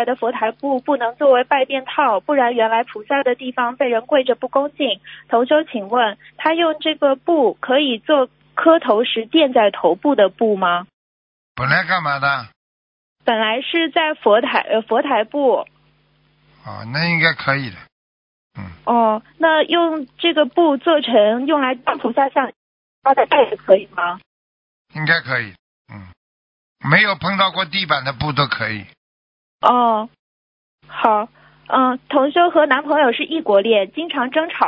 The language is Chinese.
来的佛台布不能作为拜垫套，不然原来菩萨的地方被人跪着不恭敬。同修请问，他用这个布可以做磕头时垫在头部的布吗？ 本来干嘛的？ 本来是在佛台布。 哦，那应该可以的。 哦，那用这个布做成用来当菩萨像发在袋子可以吗？ 应该可以。没有碰到过地板的布都可以。 哦，好。同修和男朋友是异国恋，经常争吵。